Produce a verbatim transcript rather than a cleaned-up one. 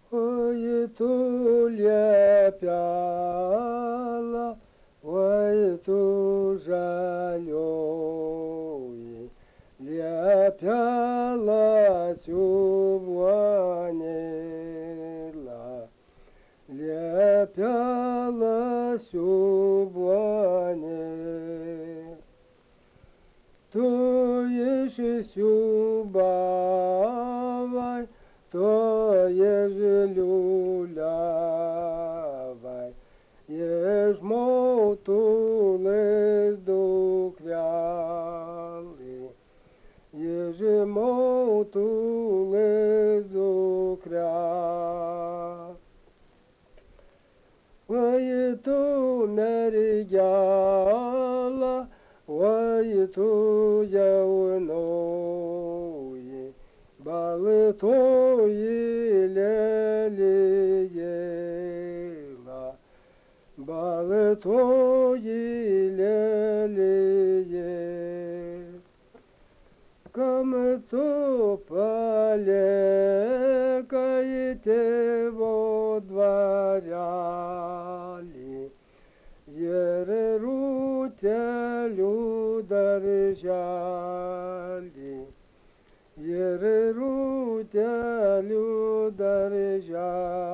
Ой, ту лепяла, ой, ту жалює, лепяла цю ванила, лепяла цю ванила. То єж сюбавай, то єж люлявай, єж мов тулес до кряли, єж мов тулес до кряли. Ой, ту мерігяла, ой, ту явної, бали тої лелієла, бали тої лелієла. Кам то полекаете во дворяли, ере рутелю держали, ере рутелю держали.